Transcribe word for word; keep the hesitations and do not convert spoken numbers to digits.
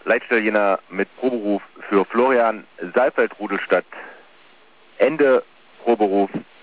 Leitstelljäger mit Proberuf für Florian Saalfeld, Rudelstadt. Ende Proberuf.